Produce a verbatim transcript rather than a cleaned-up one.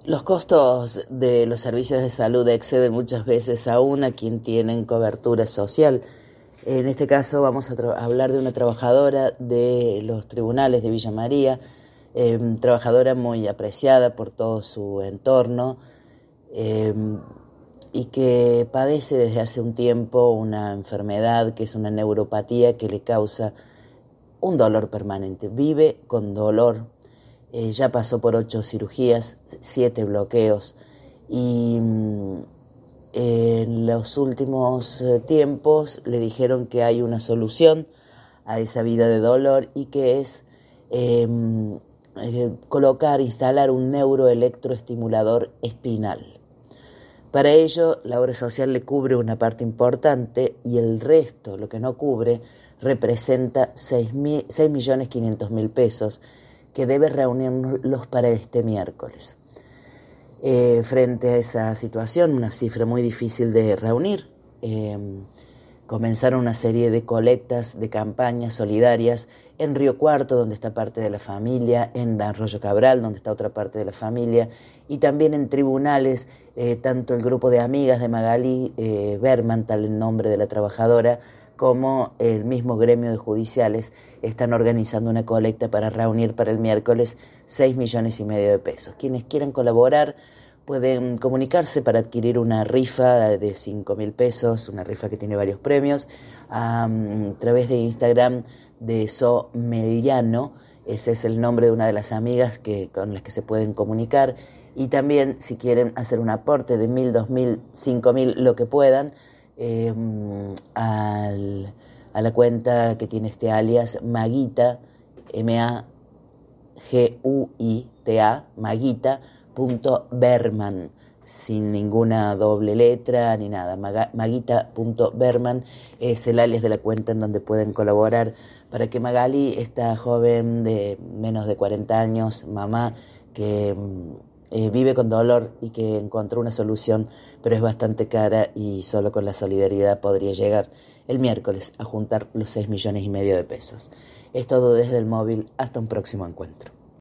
Los costos de los servicios de salud exceden muchas veces aún a quien tienen cobertura social. En este caso vamos a tra- hablar de una trabajadora de los tribunales de Villa María, eh, trabajadora muy apreciada por todo su entorno eh, y que padece desde hace un tiempo una enfermedad que es una neuropatía que le causa un dolor permanente. Vive con dolor. Eh, ya pasó por ocho cirugías, siete bloqueos y mm, en los últimos eh, tiempos le dijeron que hay una solución a esa vida de dolor y que es eh, eh, colocar, instalar un neuroelectroestimulador espinal. Para ello, la obra social le cubre una parte importante y el resto, lo que no cubre, representa seis millones quinientos mil pesos que debe reunirlos para este miércoles. Eh, frente a esa situación, una cifra muy difícil de reunir, eh, comenzaron una serie de colectas, de campañas solidarias en Río Cuarto, donde está parte de la familia, en Arroyo Cabral, donde está otra parte de la familia, y también en tribunales, eh, tanto el grupo de amigas de Magali eh, Berman, tal el nombre de la trabajadora, como el mismo gremio de judiciales están organizando una colecta para reunir para el miércoles seis millones y medio de pesos. Quienes quieran colaborar pueden comunicarse para adquirir una rifa de cinco mil pesos, una rifa que tiene varios premios, a, a través de Instagram de So Meliano. Ese es el nombre de una de las amigas que, con las que se pueden comunicar. Y también, si quieren hacer un aporte de mil, dos mil, cinco mil, lo que puedan, eh, al, a la cuenta que tiene este alias Maguita, M A G U I T A, Maguita punto Berman, sin ninguna doble letra ni nada. Maguita punto Berman es el alias de la cuenta en donde pueden colaborar para que Magali, esta joven de menos de cuarenta años, mamá, que eh, vive con dolor y que encontró una solución, pero es bastante cara y solo con la solidaridad podría llegar el miércoles a juntar los seis millones y medio de pesos. Es todo desde el móvil, hasta un próximo encuentro.